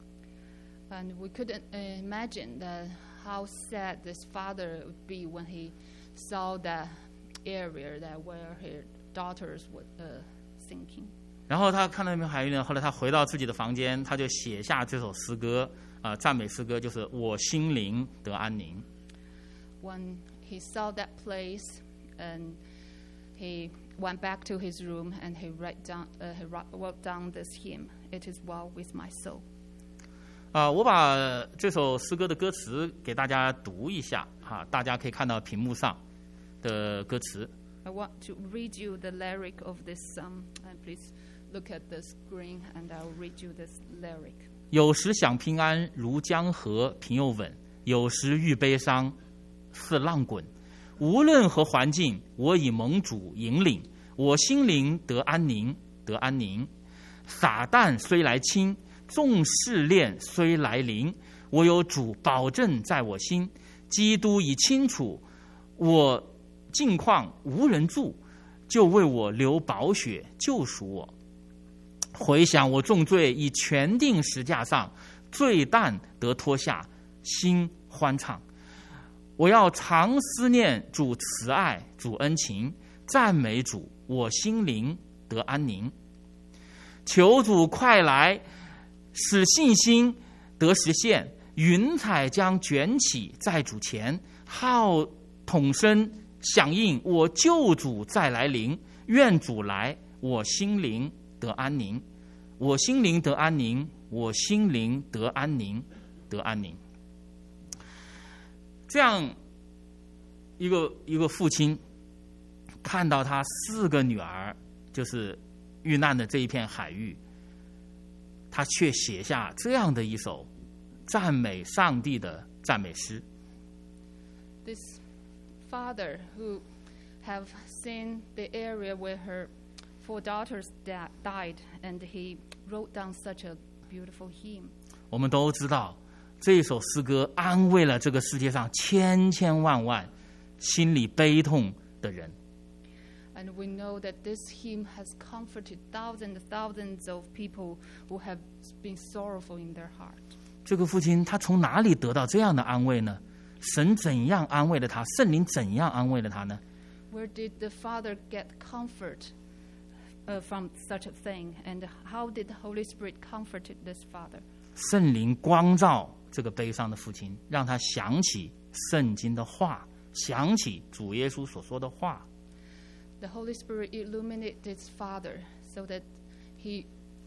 And we couldn't imagine how sad this father would be when he saw that area where his daughters were sinking. 然后他看到那片海域呢，后来他回到自己的房间，他就写下这首诗歌赞美诗歌，就是我心灵得安宁。 When he saw that place, and he went back to his room, and he wrote down this hymn. It is well with my soul. 我把这首诗歌的歌词给大家读一下大家可以看到屏幕上的歌词。 I want to read you the lyric of this song, and please look at the screen, and I'll read you this lyric. 有时想平安如江河平又稳，有时愈悲伤似浪滚。无论何环境，我以盟主引领，我心灵得安宁，得安宁。撒旦虽来侵，众试炼虽来临，我有主保证在我心。基督已清楚我境况无人助，就为我流宝血救赎我。回想我重罪已全定十架上， 罪担得脱下，心欢畅。我要常思念主慈爱，主恩情，赞美主，我心灵得安宁。求主快来，使信心得实现。云彩将卷起在主前，号筒声响应，我救主再来临。愿主来，我心灵得安宁，我心灵得安宁，我心灵得安宁，得安宁。这样一个父亲看到他4个女儿就是遇难的这一片海域，他却写下这样的一首赞美上帝的赞美诗。 This father who have seen the area where her 4 daughters died, and he wrote down such a beautiful hymn. 我们都知道，这一首诗歌安慰了这个世界上千千万万心里悲痛的人。 And we know that this hymn has comforted thousands and thousands of people who have been sorrowful in their heart. 这个父亲他从哪里得到这样的安慰呢？神怎样安慰了他？圣灵怎样安慰了他呢？ Where did the father get comfort from such a thing? And how did the Holy Spirit comfort this father? 圣灵光照这个悲伤的父亲，让他想起圣经的话，想起主耶稣所说的话。 The Holy Spirit illuminated his father so that he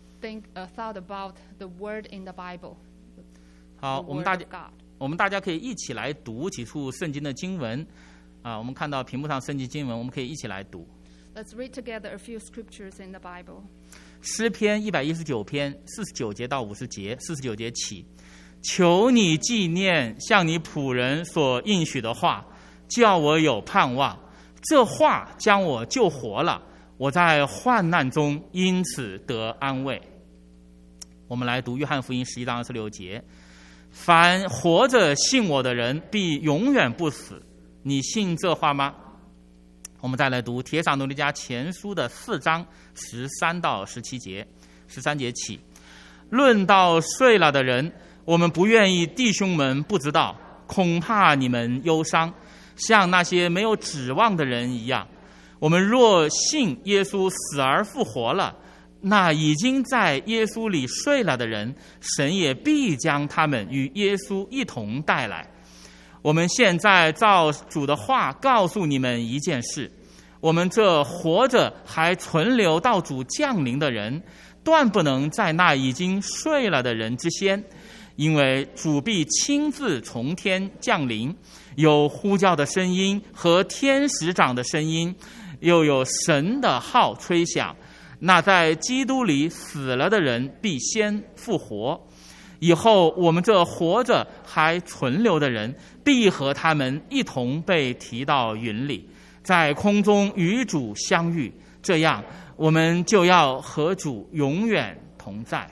thought about the word in the Bible. 好， the 我们 word of God. 大家可以一起来读几处圣经的经文啊。我们看到屏幕上圣经经文，我们可以一起来读。 Let's read together a few scriptures in the Bible. 诗篇119篇49节到50节，49节起，求你纪念向你仆人所应许的话，叫我有盼望。这话将我救活了，我在患难中因此得安慰。我们来读约翰福音11章26节，凡活着信我的人必永远不死。你信这话吗？我们再来读帖撒罗尼迦前书的4章13到17节，13节起，论到睡了的人，我们不愿意弟兄们不知道，恐怕你们忧伤，像那些没有指望的人一样。我们若信耶稣死而复活了，那已经在耶稣里睡了的人，神也必将他们与耶稣一同带来。我们现在照主的话告诉你们一件事，我们这活着还存留到主降临的人，断不能在那已经睡了的人之先，因为主必亲自从天降临，有呼叫的声音和天使长的声音，又有神的号吹响。那在基督里死了的人必先复活，以后我们这活着还存留的人，必和他们一同被提到云里，在空中与主相遇，这样我们就要和主永远同在。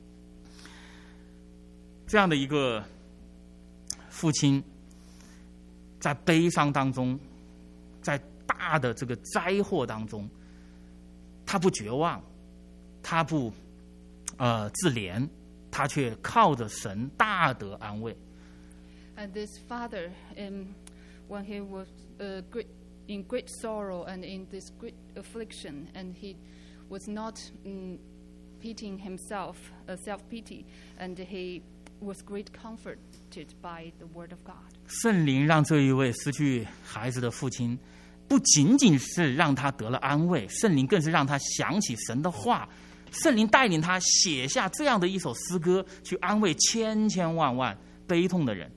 这样的一个父亲，在悲伤当中，在大的这个灾祸当中，他不绝望，他不自怜，他却靠着神大得安慰。 And this father, when he was in great sorrow and in this great affliction, and he was not pitying himself, self-pity, and he was great comforted by the word of God. 圣灵让这一位失去孩子的父亲，不仅仅是让他得了安慰，圣灵更是让他想起神的话。圣灵带领他写下这样的一首诗歌，去安慰千千万万悲痛的人。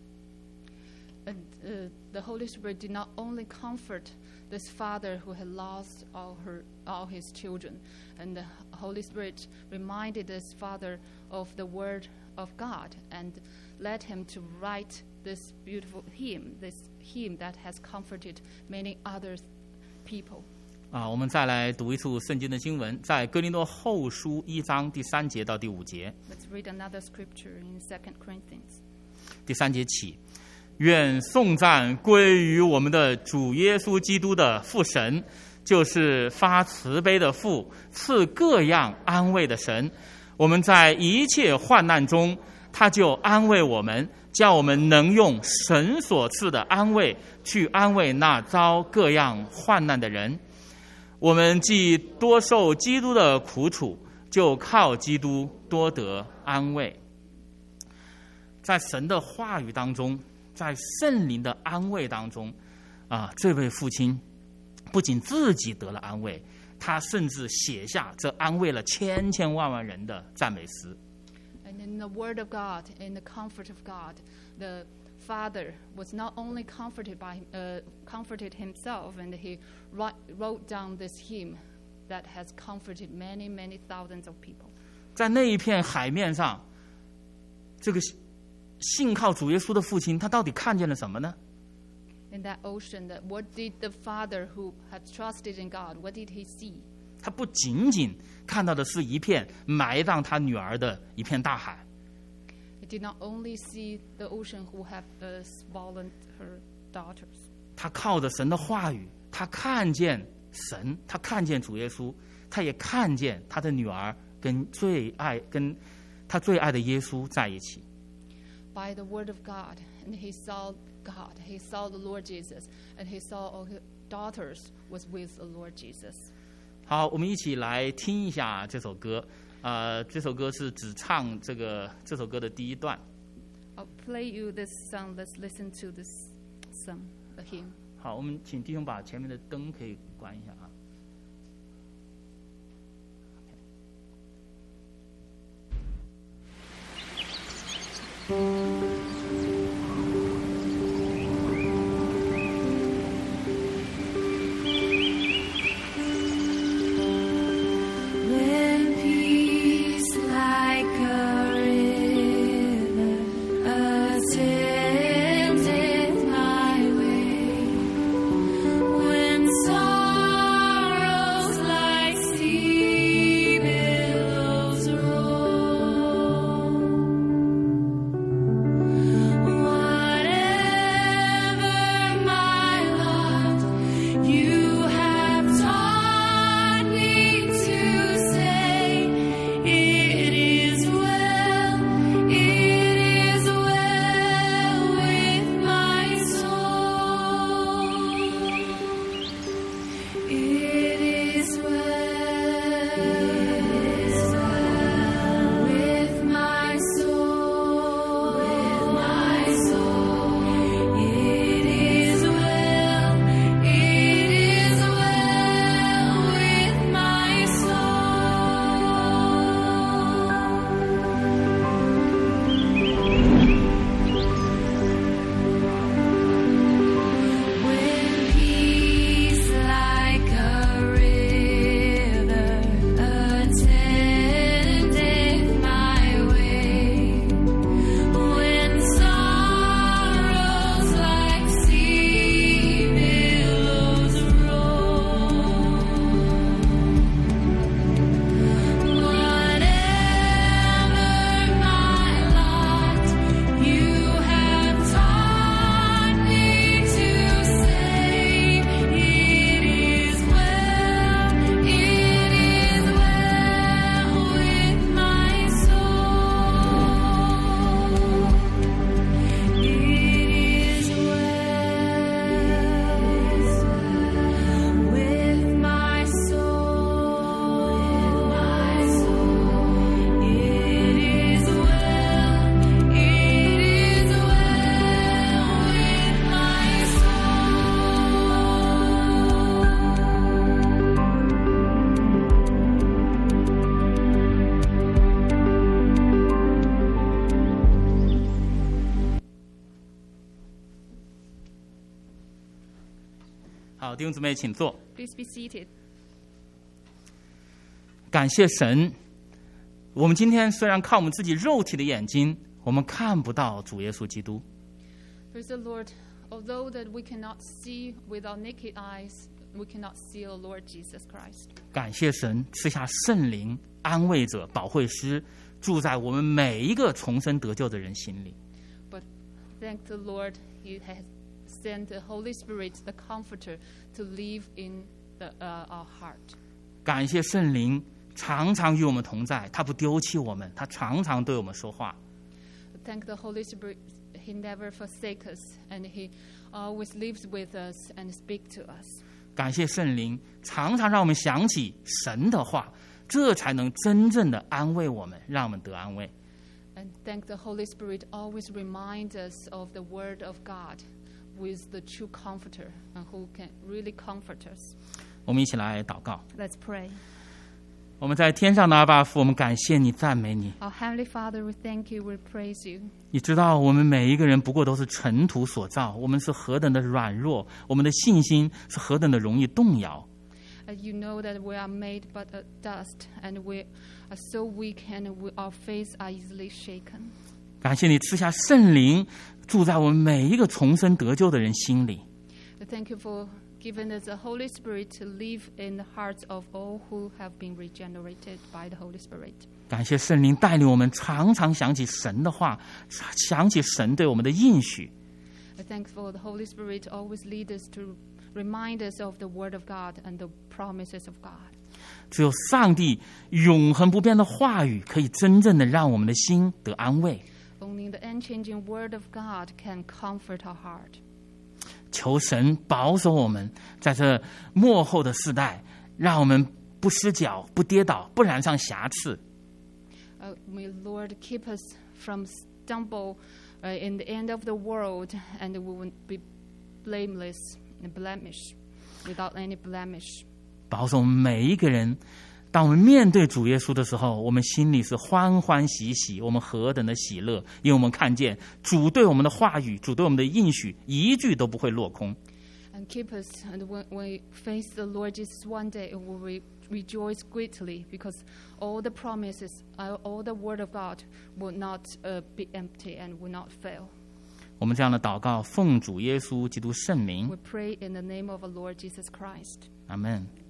And the Holy Spirit did not only comfort this father who had lost all his children, and the Holy Spirit reminded this father of the word of God and led him to write this beautiful hymn, this hymn that has comforted many other people. 我们再来读一处圣经的经文，在哥林多后书1章第3节到第5节。 Let's read another scripture in 2 Corinthians. 第3节起，愿颂赞归于我们的主耶稣基督的父神，就是发慈悲的父，赐各样安慰的神。我们在一切患难中， 他就安慰我们，叫我们能用神所赐的安慰去安慰那遭各样患难的人。我们既多受基督的苦楚，就靠基督多得安慰。在神的话语当中，在圣灵的安慰当中，这位父亲不仅自己得了安慰，他甚至写下这安慰了千千万万人的赞美诗。 And in the Word of God, in the comfort of God, the Father was not only comforted himself, and he wrote down this hymn that has comforted many, many thousands of people. 在那一片海面上，这个信靠主耶稣的父亲，他到底看见了什么呢？ In that ocean, what did the father who had trusted in God, what did he see? 他不仅仅看到的是一片埋葬他女儿的一片大海， He did not only see the ocean who had swallowed her daughters. 他靠着神的话语，他看见神，他看见主耶稣，他也看见他的女儿跟他最爱的耶稣在一起。 By the word of God, and he saw God, he saw the Lord Jesus, and he saw all his daughters was with the Lord Jesus. 好，我们一起来听一下这首歌。这首歌是只唱这首歌的第一段。 I'll play you this song. Let's listen to this song, the hymn. 好，我们请弟兄把前面的灯可以关一下啊。 When peace like a river attendeth my way, when sorrows like sea billows roll, whatever my lot, you have taught me to say, it is well with my soul. It is well with my soul, It is well with my soul. When peace like a river attendeth my way, when sorrows like sea billows roll, whatever my lot, you have taught me to say, it is well with my soul. It is well with my soul. It is well with my soul. 好，弟兄姊妹，请坐。 Please be seated. 感谢神，我们今天虽然靠我们自己肉体的眼睛，我们看不到主耶稣基督， Praise the Lord. Although that we cannot see with our naked eyes, we cannot see our Lord Jesus Christ. 感谢神赐下圣灵、安慰者、保惠师，住在我们每一个重生得救的人心里。 But thank the Lord, He has sent the Holy Spirit, the Comforter, to live in our heart. 感谢圣灵常常与我们同在，他不丢弃我们，他常常对我们说话。 thank the Holy Spirit. He never forsakes us, and He always lives with us and speaks to us. 感谢圣灵，常常让我们想起神的话，这才能真正的安慰我们，让我们得安慰。 And thank the Holy Spirit always reminds us of the Word of God with the true Comforter, and who can really comfort us. 我们一起来祷告。 Let's pray. 我们在天上的阿爸父，我们感谢你，赞美你。 Our Heavenly Father, we thank you, we praise you. 你知道我们每一个人不过都是尘土所造，我们是何等的软弱，我们的信心是何等的容易动摇。 You know that we are made but dust, and we are so weak, and our faith are easily shaken. 感谢你赐下圣灵，住在我们每一个重生得救的人心里。 Thank you for giving us the Holy Spirit to live in the hearts of all who have been regenerated by the Holy Spirit. 感谢圣灵带领我们常常想起神的话，想起神对我们的应许。 Thank you for the Holy Spirit always lead us to remind us of the Word of God and the promises of God. 只有上帝永恒不变的话语，可以真正的让我们的心得安慰。 Only the unchanging Word of God can comfort our heart. 求神保守我们在这末后的世代，让我们不失脚、不跌倒、不染上瑕疵。 May Lord keep us from stumble in the end of the world, and we will be blameless and blemish, without any blemish. 保守我们每一个人，当我们面对主耶稣的时候，我们心里是欢欢喜喜，我们何等的喜乐，因为我们看见主对我们的话语，主对我们的应许，一句都不会落空。 And keep us, and when we face the Lord Jesus one day, we will rejoice greatly, because all the promises, all the Word of God will not be empty and will not fail. 我们这样的祷告，奉主耶稣基督圣名， We pray in the name of our Lord Jesus Christ. 阿门。